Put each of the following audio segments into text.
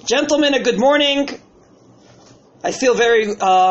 Gentlemen, a good morning. I feel very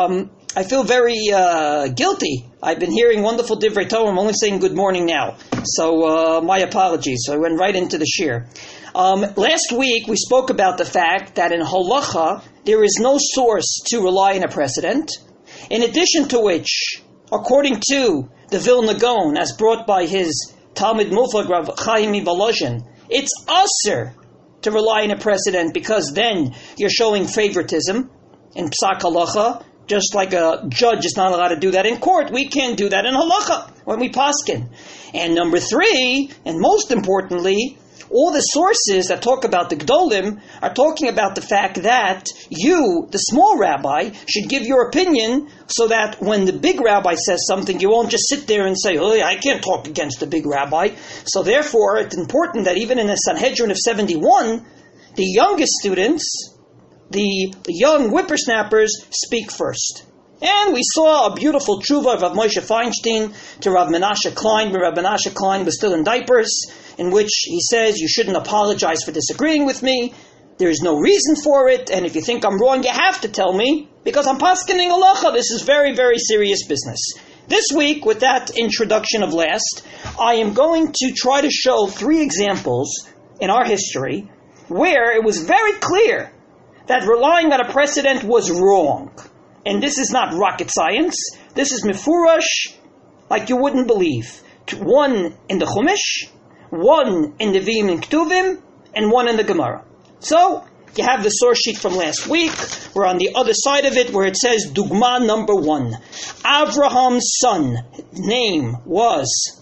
guilty. I've been hearing wonderful divrei Torah. I'm only saying good morning now. So my apologies. So I went right into the shir. Last week we spoke about the fact that in halacha there is no source to rely on a precedent. In addition to which, according to the Vilna Gaon, as brought by his Talmud Muflag Rav Chaim Volozhin, it's usher to rely on a precedent because then you're showing favoritism in psak halacha. Just like a judge is not allowed to do that in court, we can't do that in halacha when we paskin. And number three, and most importantly, all the sources that talk about the Gdolim are talking about the fact that you, the small rabbi, should give your opinion so that when the big rabbi says something, you won't just sit there and say, oh, I can't talk against the big rabbi. So therefore, it's important that even in the Sanhedrin of 71, the youngest students, the young whippersnappers, speak first. And we saw a beautiful tshuva of Rav Moshe Feinstein to Rav Menashe Klein, when Rav Menashe Klein was still in diapers, in which he says, you shouldn't apologize for disagreeing with me. There is no reason for it, and if you think I'm wrong, you have to tell me, because I'm paskening halacha. This is very, very serious business. This week, with that introduction of last, I am going to try to show 3 examples in our history where it was very clear that relying on a precedent was wrong. And this is not rocket science. This is mefurash, like you wouldn't believe. 1 in the Chumash, 1 in the Vim and Ktuvim, and 1 in the Gemara. So, you have the source sheet from last week. We're on the other side of it where it says, Dugma number 1. Avraham's son, name was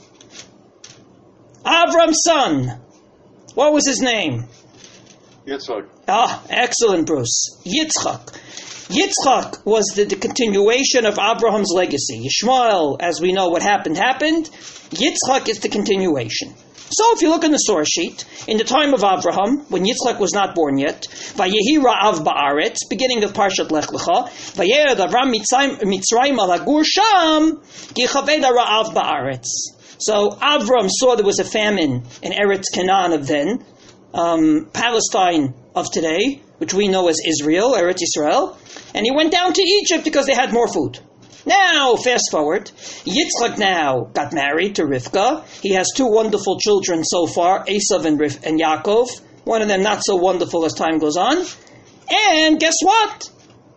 Avram's son. What was his name? Yitzchak. Excellent, Bruce. Yitzchak. Yitzchak was the continuation of Abraham's legacy. Yishmael, as we know what happened. Yitzchak is the continuation. So if you look in the source sheet, in the time of Abraham, when Yitzchak was not born yet, Vayehi Ra'av Ba'aretz, beginning of Parshat Lech Lecha, Vayered Avram Mitzrayim Alagur Sham, Gichaveda Ra'av Ba'aretz. So Avram saw there was a famine in Eretz Canaan of then, Palestine of today, which we know as Israel, Eretz Yisrael, and he went down to Egypt because they had more food. Now, fast forward, Yitzchak now got married to Rivka. He has 2 wonderful children so far, Esav and Yaakov. One of them not so wonderful as time goes on. And guess what?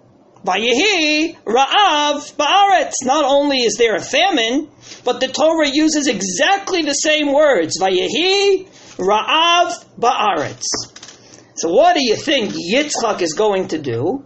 Vayehi Ra'av Ba'aretz. Not only is there a famine, but the Torah uses exactly the same words. Vayehi Ra'av Ba'aretz. So what do you think Yitzchak is going to do?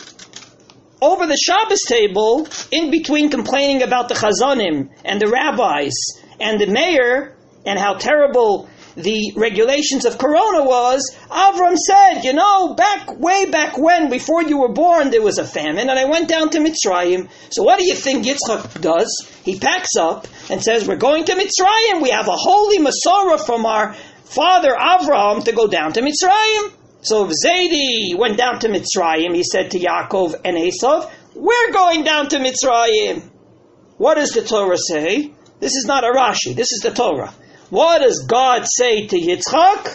Over the Shabbos table, in between complaining about the Chazanim and the rabbis and the mayor and how terrible the regulations of Corona was, Avram said, way back when, before you were born, there was a famine, and I went down to Mitzrayim. So what do you think Yitzchak does? He packs up and says, we're going to Mitzrayim. We have a holy Masorah from our father Avram to go down to Mitzrayim. So if Zaidi went down to Mitzrayim, he said to Yaakov and Esav, we're going down to Mitzrayim. What does the Torah say? This is not a Rashi, this is the Torah. What does God say to Yitzchak?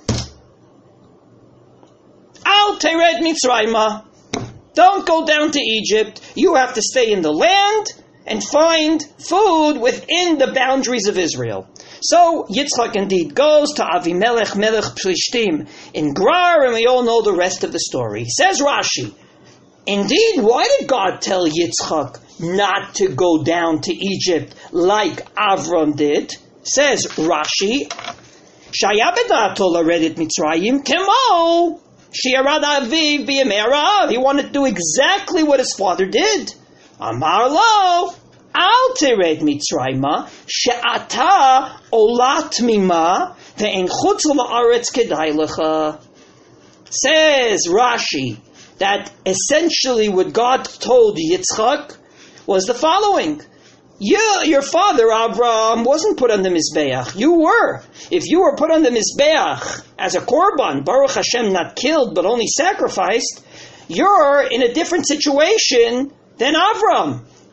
Al tered Mitzrayim. Don't go down to Egypt. You have to stay in the land and find food within the boundaries of Israel. So Yitzchak indeed goes to Avimelech Melech Plishtim in Gerar, and we all know the rest of the story. Says Rashi, indeed, why did God tell Yitzchak not to go down to Egypt like Avram did? Says Rashi, Shaya b'da'ato laredet Mitzrayim kemo she'arad aviv b'yemei ha'ra'av. He wanted to do exactly what his father did. Amar lo, al tered Mitzrayima she'ata olat mima ve'en chutz la'aretz kedai lecha. Says Rashi that essentially what God told Yitzchak was the following. Your father, Abraham, wasn't put on the Mizbeach. You were. If you were put on the Mizbeach as a korban, Baruch Hashem, not killed, but only sacrificed, you're in a different situation than Abraham.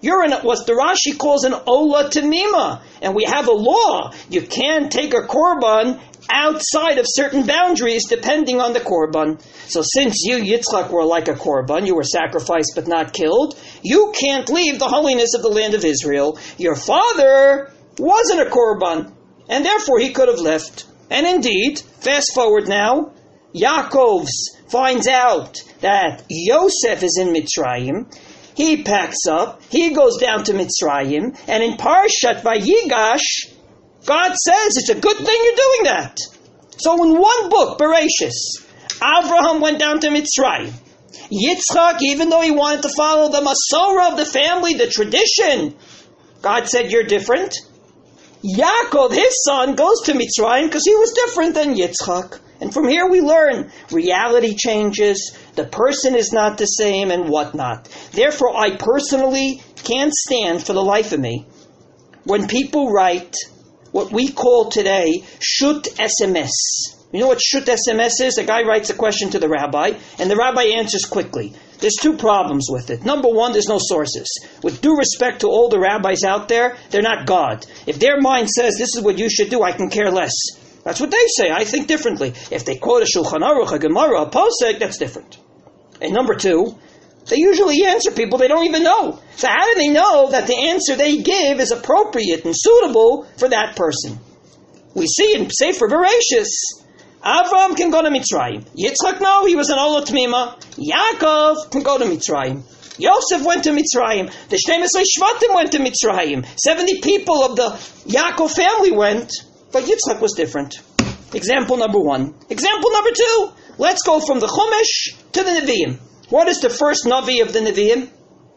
You're in what the Rashi calls an Ola Tamima. And we have a law. You can't take a korban outside of certain boundaries depending on the korban. So since you, Yitzchak, were like a korban, you were sacrificed but not killed, you can't leave the holiness of the land of Israel. Your father wasn't a korban, and therefore he could have left. And indeed, fast forward now, Yaakov finds out that Yosef is in Mitzrayim. He packs up, he goes down to Mitzrayim, and in Parshat Vayigash, God says it's a good thing you're doing that. So in one book, Bereshis, Abraham went down to Mitzrayim. Yitzchak, even though he wanted to follow the Masorah of the family, the tradition, God said, you're different. Yaakov, his son, goes to Mitzrayim because he was different than Yitzchak. And from here we learn reality changes, the person is not the same, and whatnot. Therefore, I personally can't stand for the life of me when people write what we call today Shut SMS. You know what Shut SMS is? A guy writes a question to the rabbi, and the rabbi answers quickly. There's two problems with it. Number one, there's no sources. With due respect to all the rabbis out there, they're not God. If their mind says this is what you should do, I can care less. That's what they say. I think differently. If they quote a Shulchan Aruch, a Gemara, a Posek, that's different. And number two, they usually answer people they don't even know. So how do they know that the answer they give is appropriate and suitable for that person? We see in Sefer Bereshis, Avram can go to Mitzrayim. Yitzchak, no, he was an Ola Tmima. Yaakov can go to Mitzrayim. Yosef went to Mitzrayim. The 12 Shvatim went to Mitzrayim. 70 people of the Yaakov family went. But Yitzchak was different. Example number one. Example number two. Let's go from the Chumash to the Nevi'im. What is the first Navi of the Nevi'im?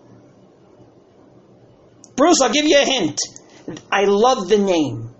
Bruce, I'll give you a hint. I love the name.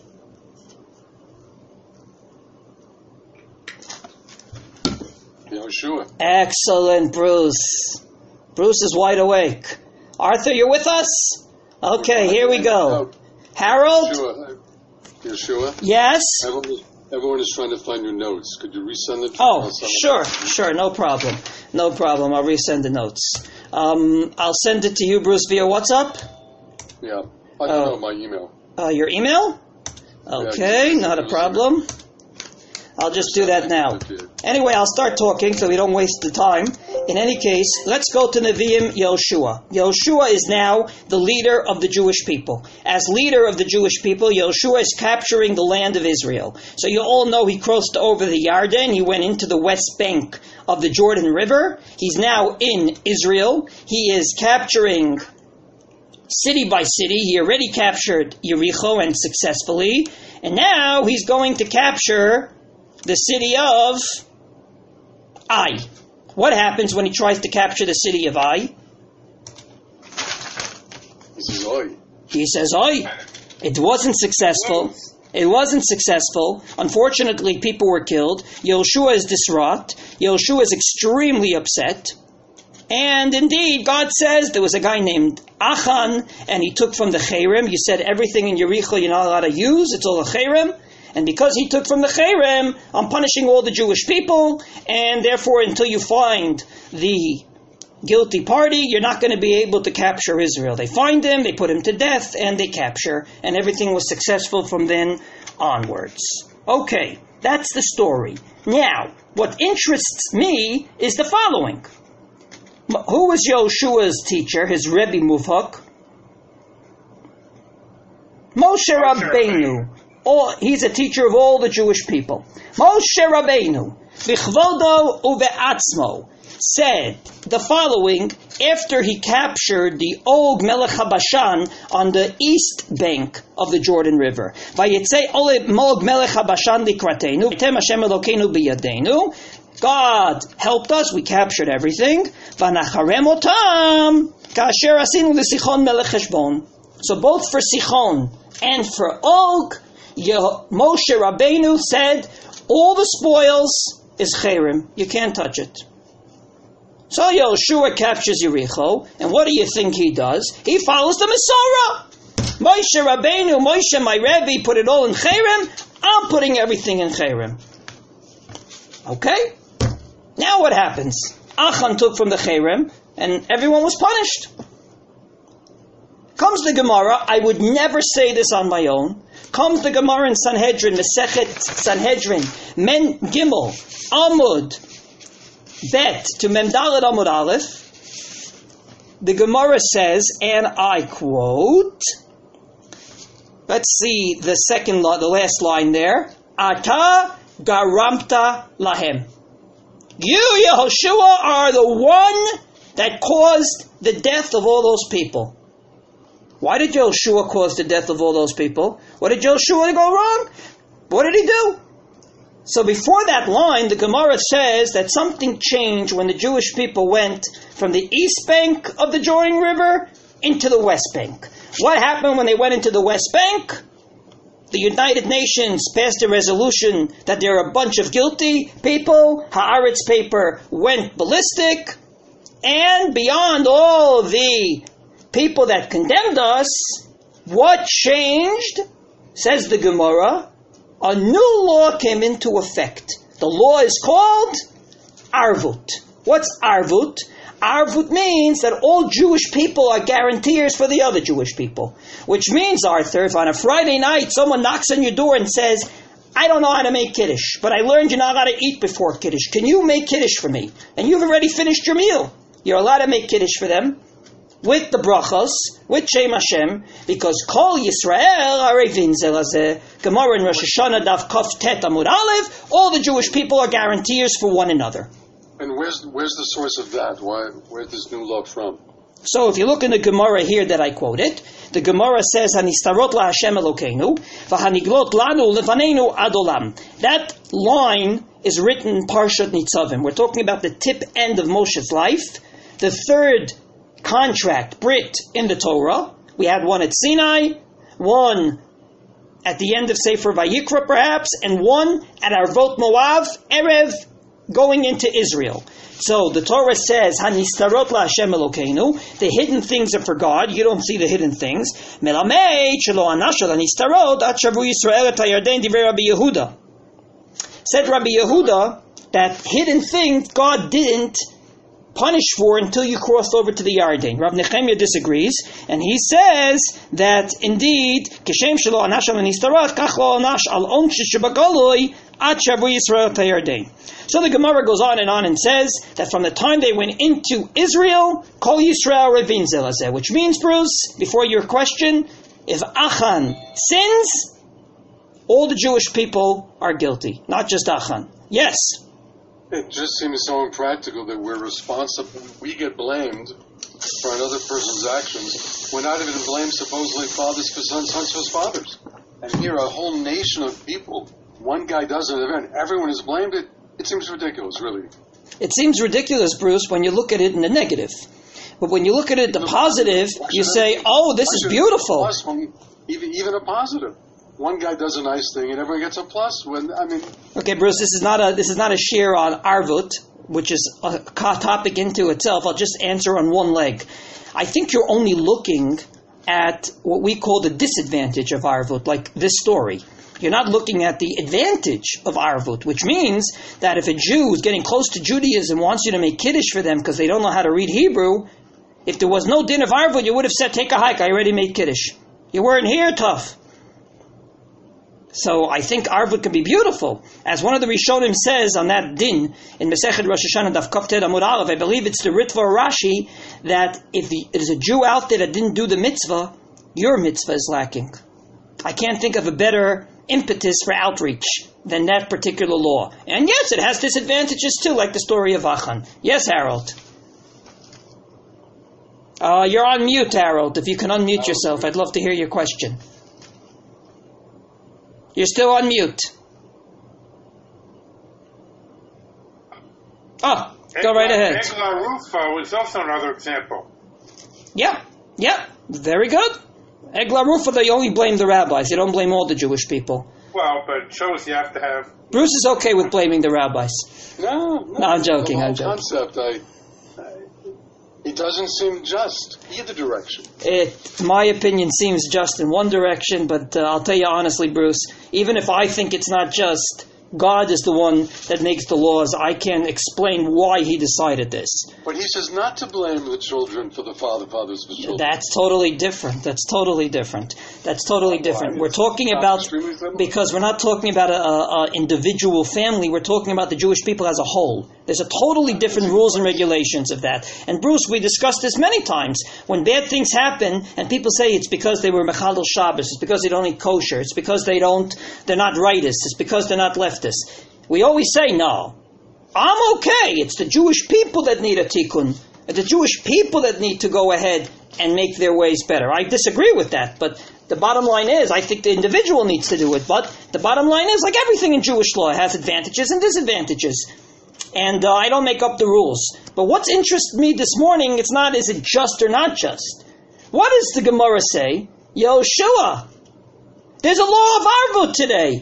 Yoshua. Excellent, Bruce. Bruce is wide awake. Arthur, you're with us? Okay, here we go. Harold? Yeshua? Yes? Everyone is trying to find your notes. Could you resend it? Oh, sure, no problem. No problem, I'll resend the notes. I'll send it to you, Bruce, via WhatsApp? Yeah, I don't know my email. Your email? Okay, not a problem. I'll just do that now. Anyway, I'll start talking so we don't waste the time. In any case, let's go to Nevi'im Yehoshua. Yehoshua is now the leader of the Jewish people. As leader of the Jewish people, Yehoshua is capturing the land of Israel. So you all know he crossed over the Yarden. He went into the west bank of the Jordan River. He's now in Israel. He is capturing city by city. He already captured Yericho and successfully. And now he's going to capture the city of Ai. What happens when he tries to capture the city of Ai? He says Oi. He says Oi. It wasn't successful. It wasn't successful. Unfortunately, people were killed. Yehoshua is distraught. Yehoshua is extremely upset. And indeed, God says there was a guy named Achan, and he took from the Cherem. You said everything in Yericho you're not allowed to use. It's all a Cherem. And because he took from the Cherem, I'm punishing all the Jewish people, and therefore until you find the guilty party, you're not going to be able to capture Israel. They find him, they put him to death, and they capture, and everything was successful from then onwards. Okay, that's the story. Now, what interests me is the following. Who was Yehoshua's teacher, his Rebbe Muvhak? Moshe Rabbeinu. He's a teacher of all the Jewish people. Moshe Rabbeinu, bichvodo ubeatzmo, said the following after he captured the Og Melech HaBashan on the east bank of the Jordan River. Vayetzei Og Melech HaBashan likratenu, v'tem Hashem Elokeinu biyadenu. God helped us, we captured everything. V'nacharem otam, ka'asher asinu l'Sichon Melech Heshbon. So both for Sichon and for Og, Moshe Rabbeinu said, all the spoils is Cherem. You can't touch it. So Yehoshua captures Yericho, and what do you think he does? He follows the Masorah. Moshe Rabbeinu, Moshe my Rebbe, put it all in Cherem. I'm putting everything in Cherem. Okay? Now what happens? Achan took from the Cherem, and everyone was punished. goes the Gemara, I would never say this on my own. Comes the Gemara in Sanhedrin, Masechet Sanhedrin, Men Gimel, Amud, Bet to Memdalet Amud Aleph. The Gemara says, and I quote, let's see the last line there. Ata garamta lahem. You, Yehoshua, are the one that caused the death of all those people. Why did Yehoshua cause the death of all those people? What did Yehoshua go wrong? What did he do? So before that line, the Gemara says that something changed when the Jewish people went from the east bank of the Jordan River into the west bank. What happened when they went into the west bank? The United Nations passed a resolution that there are a bunch of guilty people. Haaretz paper went ballistic. And beyond all the people that condemned us, what changed? Says the Gemara, a new law came into effect. The law is called Arvut. What's Arvut? Arvut means that all Jewish people are guarantors for the other Jewish people. Which means, Arthur, if on a Friday night someone knocks on your door and says, I don't know how to make Kiddush, but I learned you're not allowed to eat before Kiddush. Can you make Kiddush for me? And you've already finished your meal. You're allowed to make Kiddush for them with the brachos, with Shem Hashem, because Kol Yisrael Arevin Zelazeh. Gemara in Rosh Hashanah Daf Kaf Tet Amud Aleph. All the Jewish people are guarantors for one another. And where's the source of that? Where's this new law from? So if you look in the Gemara here that I quoted, the Gemara says, Hanistarot la Hashem Elokeinu, v'haniglot lanu lefanenu ad olam. That line is written in Parshat Nitzavim. We're talking about the tip end of Moshe's life, the third contract, Brit, in the Torah. We had one at Sinai, one at the end of Sefer Vayikra perhaps, and one at Arvot Moav, Erev, going into Israel. So the Torah says, Hanistarot la Hashem Elokeinu, the hidden things are for God, you don't see the hidden things. Melamed shelo anashal hanistarot at shavu Yisrael et hayarden divrei Rabbi Yehuda. Said Rabbi Yehuda that hidden things God didn't punish for until you crossed over to the Yarden. Rav Nechemia disagrees, and he says that indeed, Kishem shelo anashal hanistarot, kach lo anash al onsh shebagoloi at shavu Yisrael et hayarden. So the Gemara goes on and says that from the time they went into Israel, Kol Yisrael Revin Zelazeh, which means, Bruce, before your question, if Achan sins, all the Jewish people are guilty, not just Achan. Yes? It just seems so impractical that we're responsible, we get blamed for another person's actions. We're not even blamed supposedly fathers for sons, sons for fathers. And here a whole nation of people, one guy does an event, everyone is blamed. It seems ridiculous, really. It seems ridiculous, Bruce, when you look at it in the negative. But when you look at it the positive, you say, oh, this is beautiful. Plus, even a positive. One guy does a nice thing and everyone gets a plus. Okay, Bruce, this is not a share on Arvut, which is a topic into itself. I'll just answer on one leg. I think you're only looking at what we call the disadvantage of Arvut, like this story. You're not looking at the advantage of Arvut, which means that if a Jew is getting close to Judaism wants you to make Kiddush for them because they don't know how to read Hebrew, if there was no din of Arvut, you would have said, take a hike, I already made Kiddush. You weren't here, tough. So I think Arvut can be beautiful. As one of the Rishonim says on that din, in Masechet Rosh Hashanah Daf Kaf Tet Amud Aleph, I believe it's the Ritva or Rashi, that if there's a Jew out there that didn't do the mitzvah, your mitzvah is lacking. I can't think of a better impetus for outreach than that particular law. And yes, it has disadvantages too, like the story of Achan. Yes, Harold. You're on mute, Harold. If you can unmute yourself, I'd love to hear your question. You're still on mute. Oh, go right ahead. Eglah Rufa was also another example. Yeah, very good. Eglah Rufa, they only blame the rabbis. They don't blame all the Jewish people. Well, but it shows you have to have... Bruce is okay with blaming the rabbis. No, I'm joking. Concept, it doesn't seem just either direction. My opinion, seems just in one direction, but I'll tell you honestly, Bruce, even if I think it's not just, God is the one that makes the laws. I can't explain why he decided this. But he says not to blame the children for the fathers of the children. That's totally different. That's totally different. We're talking about, because we're not talking about an individual family, we're talking about the Jewish people as a whole. There's a totally different rules and regulations of that. And Bruce, we discussed this many times. When bad things happen, and people say it's because they were Mechalel Shabbos, it's because they don't eat kosher, it's because they're not rightists, it's because they're not leftists. We always say, no, I'm okay. It's the Jewish people that need a tikkun. It's the Jewish people that need to go ahead and make their ways better. I disagree with that, but the bottom line is, I think the individual needs to do it. But the bottom line is, like everything in Jewish law, it has advantages and disadvantages. And I don't make up the rules. But what's interested me this morning, it's not, is it just or not just? What does the Gemara say? Yoshua, there's a law of Arvut today.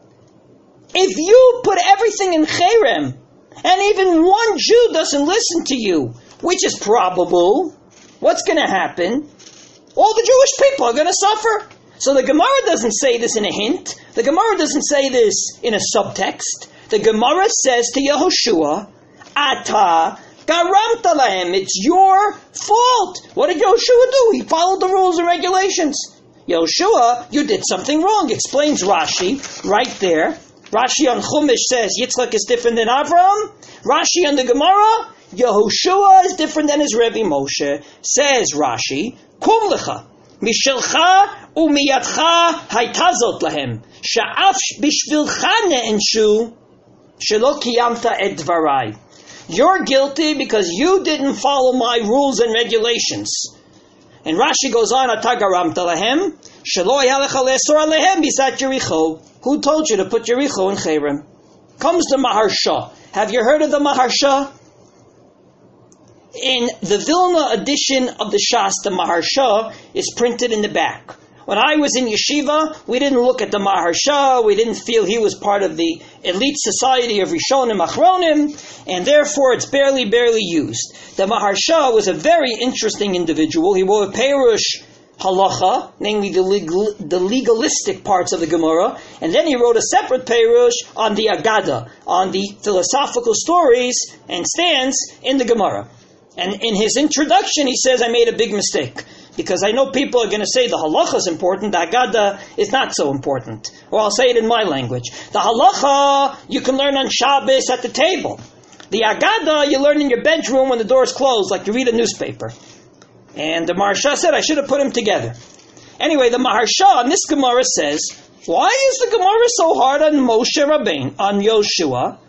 If you put everything in Cherem, and even one Jew doesn't listen to you, which is probable, what's going to happen? All the Jewish people are going to suffer. So the Gemara doesn't say this in a hint. The Gemara doesn't say this in a subtext. The Gemara says to Yehoshua, Ata garamta lahem, it's your fault. What did Yehoshua do? He followed the rules and regulations. Yehoshua, you did something wrong, explains Rashi right there. Rashi on Chumash says Yitzchak is different than Avram. Rashi on the Gemara, Yehoshua is different than his Rebbe Moshe. Says Rashi, Kum lecha, mishelcha umiyadcha haytazot lahem, sha'af bishvilcha ne'enshu, shelo kiyamta et dvarai. You're guilty because you didn't follow my rules and regulations. And Rashi goes on, Atagaram talahem, shelo yalecha le'esor alehem bisat Yericho. Who told you to put Yericho in Cherem? Comes the Maharsha. Have you heard of the Maharsha? In the Vilna edition of the Shas, the Maharsha is printed in the back. When I was in yeshiva, we didn't look at the Maharsha, we didn't feel he was part of the elite society of Rishonim Achronim, and therefore it's barely used. The Maharsha was a very interesting individual. He wrote a Perush Halacha, namely the legalistic parts of the Gemara, and then he wrote a separate Perush on the Agada, on the philosophical stories and stands in the Gemara. And in his introduction he says, I made a big mistake. Because I know people are going to say the halacha is important, the Agada is not so important. Or I'll say it in my language. The halacha you can learn on Shabbos at the table. The Agada you learn in your bedroom when the door is closed, like you read a newspaper. And the Maharsha said I should have put them together. Anyway, the Maharsha on this Gemara says, why is the Gemara so hard on Moshe Rabbeinu, on Yoshua?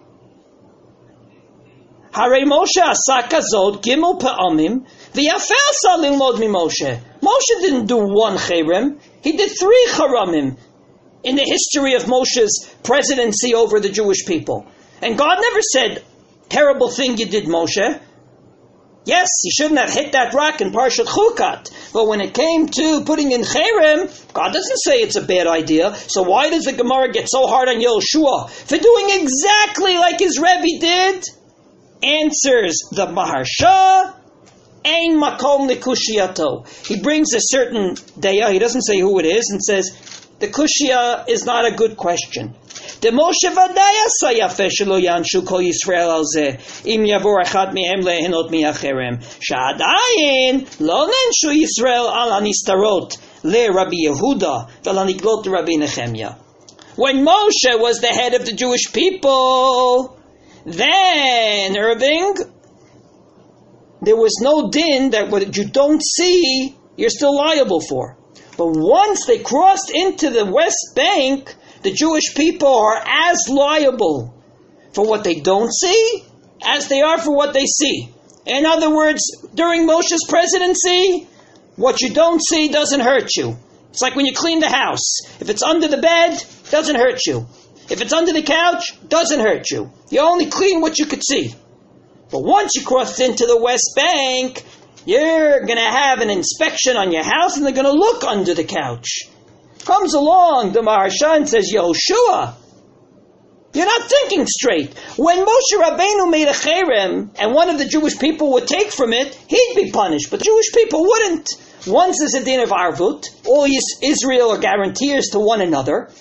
Hare Moshe asa kazot gimel pa'amim v'yafel sa lilmod mi Moshe. Moshe didn't do one cherem, he did 3 charamim in the history of Moshe's presidency over the Jewish people. And God never said, terrible thing you did, Moshe. Yes, you shouldn't have hit that rock in Parshat Chukat. But when it came to putting in cherem, God doesn't say it's a bad idea. So why does the Gemara get so hard on Yehoshua for doing exactly like his Rebbe did? Answers the Maharsha, Ein makom likushiyato. He brings a certain daya, he doesn't say who it is, and says, the kushia is not a good question. The Moshe vadaya sayafe shelo yanshu kol Yisrael al zeh, im yavor echad mehem lehenot mi'acherem, sha'adayin lo nenshu Yisrael al anistarot le Rabbi Yehuda vel aniglot Rabbi Nechemya. When Moshe was the head of the Jewish people, then, Irving, there was no din that what you don't see, you're still liable for. But once they crossed into the West Bank, the Jewish people are as liable for what they don't see as they are for what they see. In other words, during Moshe's presidency, what you don't see doesn't hurt you. It's like when you clean the house. If it's under the bed, it doesn't hurt you. If it's under the couch, doesn't hurt you. You only clean what you could see. But once you cross into the West Bank, you're going to have an inspection on your house and they're going to look under the couch. Comes along the Maharsha and says, Yehoshua, you're not thinking straight. When Moshe Rabbeinu made a cherem and one of the Jewish people would take from it, he'd be punished. But the Jewish people wouldn't. Once there's a din of Arvut, all Israel are guaranteers to one another.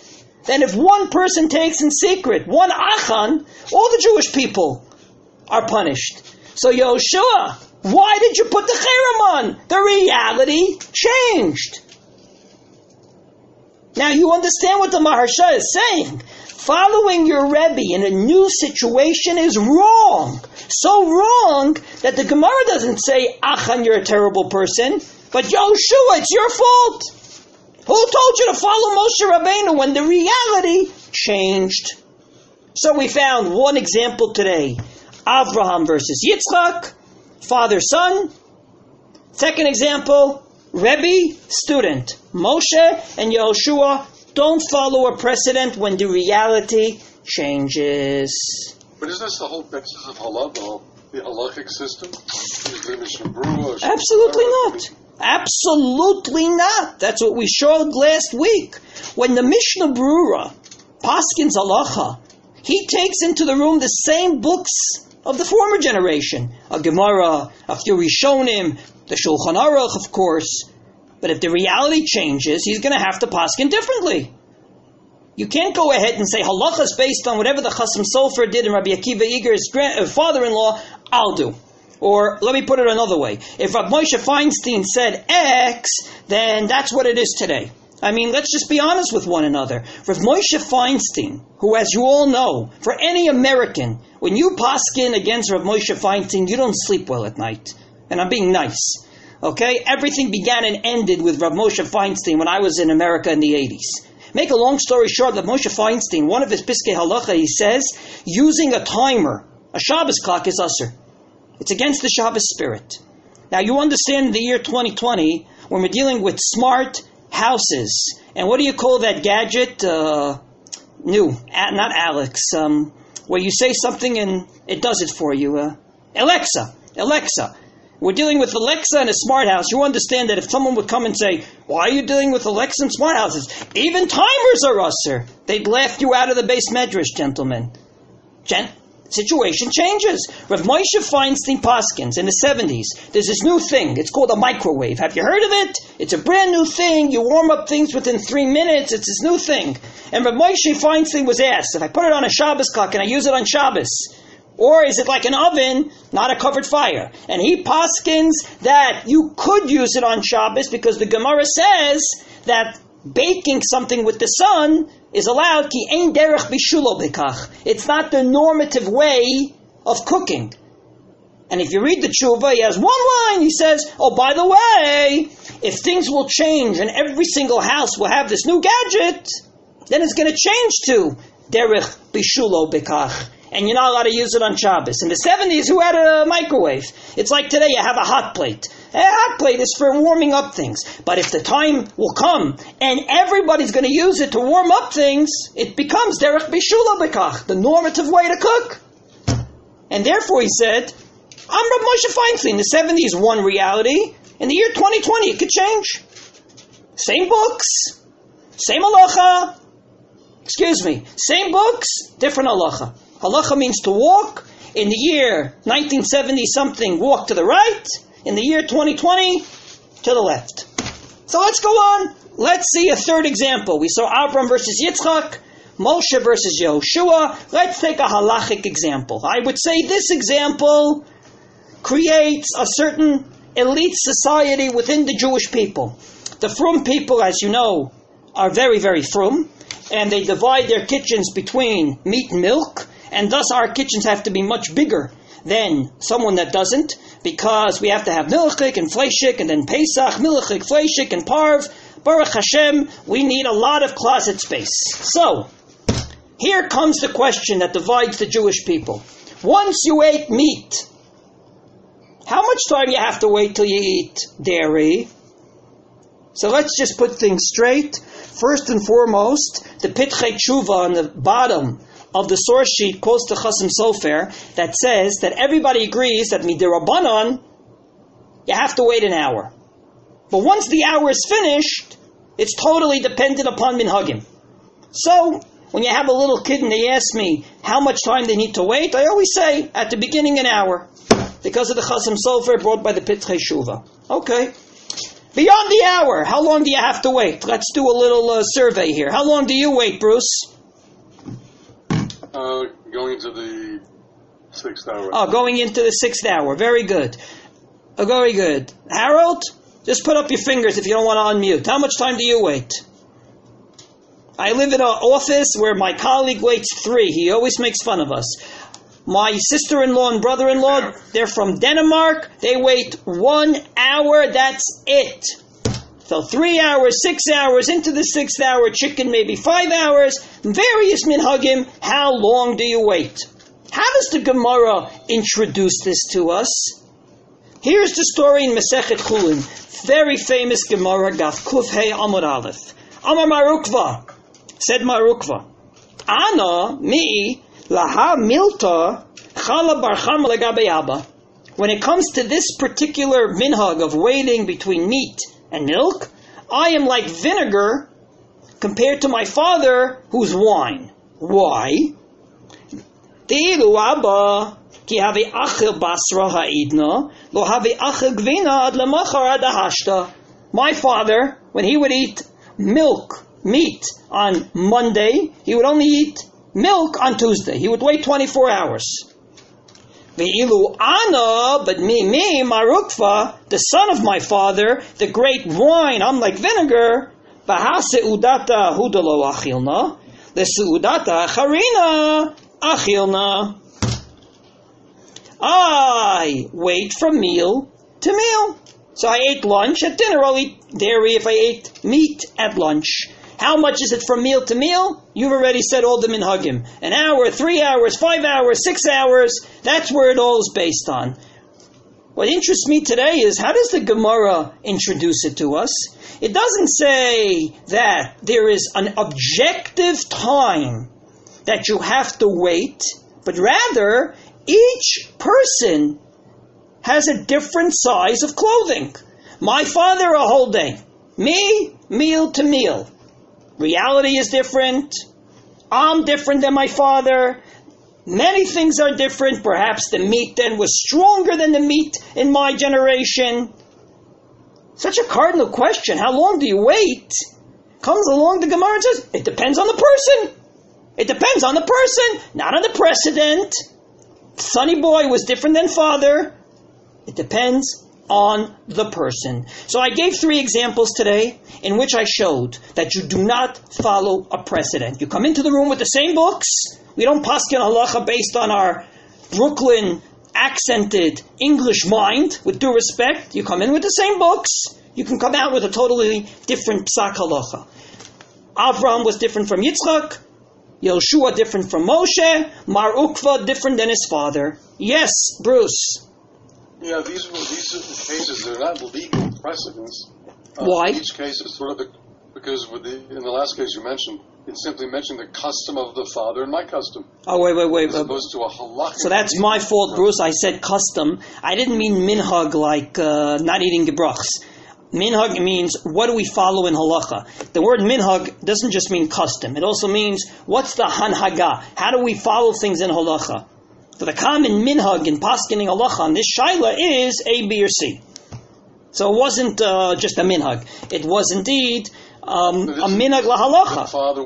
then if one person takes in secret, one achan, all the Jewish people are punished. So Yoshua, why did you put the cherem on? The reality changed. Now you understand what the Maharsha is saying. Following your Rebbe in a new situation is wrong. So wrong that the Gemara doesn't say, Achan, you're a terrible person, but Yoshua, it's your fault. Who told you to follow Moshe Rabbeinu when the reality changed? So we found one example today. Avraham versus Yitzchak, father-son. Second example, Rebbe, student. Moshe and Yehoshua don't follow a precedent when the reality changes. But isn't this the whole basis of halakha, the halachic system? The Mishnah Berurah, Absolutely not. Absolutely not. That's what we showed last week. When the Mishnah Berurah paskins halacha, he takes into the room the same books of the former generation. A Gemara, a few Rishonim, the Shulchan Aruch, of course. But if the reality changes, he's going to have to paskin differently. You can't go ahead and say halacha is based on whatever the Chasam Sofer did and Rabbi Akiva Eger's father-in-law, I'll do. Or let me put it another way. If Rav Moshe Feinstein said X, then that's what it is today. I mean, let's just be honest with one another. Rav Moshe Feinstein, who, as you all know, for any American, when you paskin against Rav Moshe Feinstein, you don't sleep well at night. And I'm being nice. Okay? Everything began and ended with Rav Moshe Feinstein when I was in America in the 80s. Make a long story short, Rav Moshe Feinstein, one of his Piskei Halacha, he says, using a timer, a Shabbos clock is usher. It's against the Shabbos spirit. Now you understand in the year 2020, when we're dealing with smart houses, and what do you call that gadget? Not Alex, where you say something and it does it for you. Alexa. We're dealing with Alexa in a smart house. You understand that if someone would come and say, why are you dealing with Alexa in smart houses? Even timers are usher. They'd laugh you out of the base medrash, gentlemen. Situation changes. Rav Moshe Feinstein Paskins in the 70s, there's this new thing. It's called a microwave. Have you heard of it? It's a brand new thing. You warm up things within 3 minutes. It's this new thing. And Rav Moshe Feinstein was asked, if I put it on a Shabbos clock, can I use it on Shabbos? Or is it like an oven, not a covered fire? And he paskins that you could use it on Shabbos because the Gemara says that baking something with the sun is allowed. Ki ein derech bishulo bekach. It's not the normative way of cooking. And if you read the tshuva, he has one line. He says, oh, by the way, if things will change and every single house will have this new gadget, then it's going to change to derech bishulo bekach. And you're not allowed to use it on Shabbos. In the 70s, who had a microwave? It's like today, you have a hot plate. A hot plate is for warming up things. But if the time will come, and everybody's going to use it to warm up things, it becomes derech bishula bekach, the normative way to cook. And therefore, he said, I'm Rav Moshe Feinstein. The 70s, one reality. In the year 2020, it could change. Same books, same halacha. Same books, different halacha. Halacha means to walk. In the year 1970-something, walk to the right. In the year 2020, to the left. So let's go on. Let's see a third example. We saw Avram versus Yitzchak, Moshe versus Yehoshua. Let's take a halachic example. I would say this example creates a certain elite society within the Jewish people. The frum people, as you know, are very, very frum. And they divide their kitchens between meat and milk. And thus our kitchens have to be much bigger than someone that doesn't, because we have to have milchik and fleishik, and then Pesach, milchik, fleishik, and parv. Baruch Hashem, we need a lot of closet space. So, here comes the question that divides the Jewish people. Once you ate meat, how much time you have to wait till you eat dairy? So let's just put things straight. First and foremost, the Pitchei Tshuva on the bottom of the source sheet quotes the Chasam Sofer that says that everybody agrees that midirabanan, you have to wait an hour. But once the hour is finished, it's totally dependent upon minhagim. So, when you have a little kid and they ask me how much time they need to wait, I always say, at the beginning an hour. Because of the Chasam Sofer brought by the Pitchei Tshuva. Okay. Beyond the hour, how long do you have to wait? Let's do a little survey here. How long do you wait, Bruce? Going into the 6th hour. Oh, going into the 6th hour. Very good. Very good. Harold, just put up your fingers if you don't want to unmute. How much time do you wait? I live in an office where my colleague waits 3. He always makes fun of us. My sister-in-law and brother-in-law, they're from Denmark. They wait 1 hour. That's it. So 3 hours, 6 hours, into the 6th hour, chicken maybe 5 hours. Various minhagim. How long do you wait? How does the Gemara introduce this to us? Here's the story in Masechet Chulin. Very famous Gemara, Gaf Kuf Hey Amud Aleph. Amar Marukva. Said Marukva. Ana, me, laha milta, chala barcham legabe abba. When it comes to this particular minhag of waiting between meat and milk, I am like vinegar compared to my father, who's wine. Why? Teilu abba, ki have achel basra ha'idna, lo have achel gvina ad lemachar ad hashta. My father, when he would eat meat on Monday, he would only eat milk on Tuesday. He would wait 24 hours. Ve'ilu ana, but me, Marukva, the son of my father, the great wine, I'm like vinegar. Baha seudata hudalo achilna, the seudata charina achilna. I wait from meal to meal. So I ate lunch. At dinner I'll eat dairy if I ate meat at lunch. How much is it from meal to meal? You've already said all the minhagim. An hour, 3 hours, 5 hours, 6 hours. That's where it all is based on. What interests me today is, how does the Gemara introduce it to us? It doesn't say that there is an objective time that you have to wait, but rather each person has a different size of clothing. My father, a whole day. Me, meal to meal. Reality is different. I'm different than my father. Many things are different. Perhaps the meat then was stronger than the meat in my generation. Such a cardinal question. How long do you wait? Comes along the Gemara and says, it depends on the person. It depends on the person, not on the precedent. Sonny boy was different than father. It depends on the person. So I gave 3 examples today in which I showed that you do not follow a precedent. You come into the room with the same books. We don't paskin halacha based on our Brooklyn accented English mind, with due respect. You come in with the same books. You can come out with a totally different psak halacha. Avram was different from Yitzchak. Yoshua different from Moshe. Mar Ukva different than his father. Yes, Bruce. Yeah, these cases, they're not legal precedents. Why? Each case is sort of because in the last case you mentioned, it simply mentioned the custom of the father and my custom. Oh, wait. As opposed to a halakha. So that's my fault, Bruce. I said custom. I didn't mean minhag like not eating gebrachs. Minhag means, what do we follow in halacha? The word minhag doesn't just mean custom. It also means, what's the hanhaga? How do we follow things in halacha? So the common minhag in paskening halacha on this shaila is A, B, or C. So it wasn't just a minhag. It was indeed a minhag lahalacha.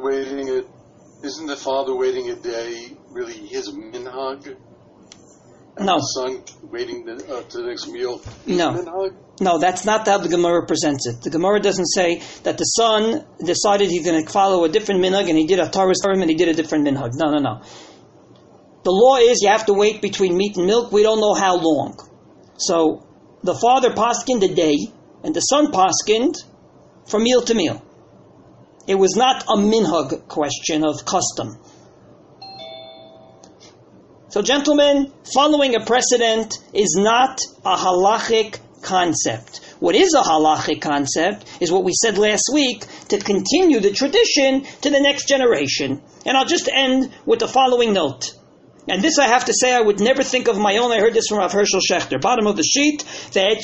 Isn't the father waiting a day really his minhag? And No. the son waiting to the next meal his No. minhag? No, that's not how the Gemara presents it. The Gemara doesn't say that the son decided he's going to follow a different minhag and he did a Taurus Tarim and he did a different minhag. No. The law is you have to wait between meat and milk. We don't know how long. So the father paskined a day and the son paskined from meal to meal. It was not a minhag question of custom. So gentlemen, following a precedent is not a halachic concept. What is a halachic concept is what we said last week, to continue the tradition to the next generation. And I'll just end with the following note. And this I have to say, I would never think of my own. I heard this from Rav Hershel Shechter. Bottom of the sheet. The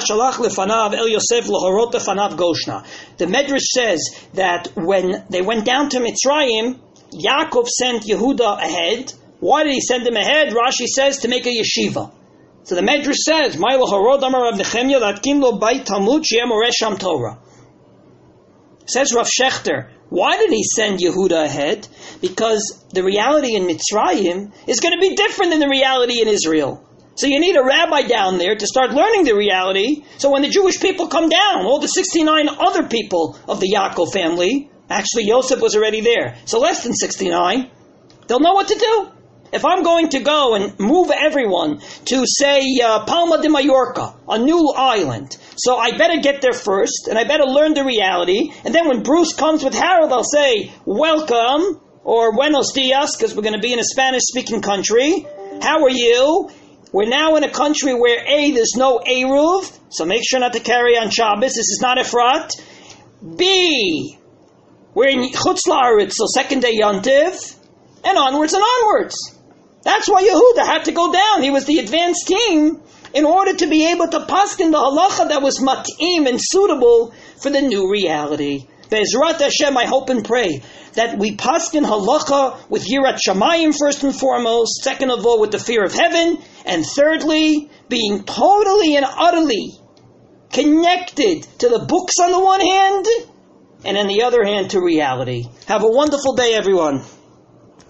Medrash says that when they went down to Mitzrayim, Yaakov sent Yehuda ahead. Why did he send him ahead? Rashi says to make a yeshiva. So the Medrash says, "Ma'ilo harod amar Rav Nechemya latkin lo bayit Talmud she'em oresham Torah." Says Rav Shechter, why did he send Yehuda ahead? Because the reality in Mitzrayim is going to be different than the reality in Israel. So you need a rabbi down there to start learning the reality. So when the Jewish people come down, all the 69 other people of the Yaakov family, actually Yosef was already there, so less than 69, they'll know what to do. If I'm going to go and move everyone to, say, Palma de Mallorca, a new island, so I better get there first, and I better learn the reality, and then when Bruce comes with Harold, I'll say, welcome, or buenos dias, because we're going to be in a Spanish-speaking country. How are you? We're now in a country where A, there's no Eruv, so make sure not to carry on Shabbos, this is not Efrat. B, we're in Chutz La'aretz, so second day Yontiv, and onwards and onwards. That's why Yehuda had to go down. He was the advanced team in order to be able to paskin the halacha that was mat'im and suitable for the new reality. Be'ezrat Hashem, I hope and pray that we paskin halacha with Yirat Shamayim first and foremost, second of all with the fear of heaven, and thirdly, being totally and utterly connected to the books on the one hand, and on the other hand to reality. Have a wonderful day, everyone.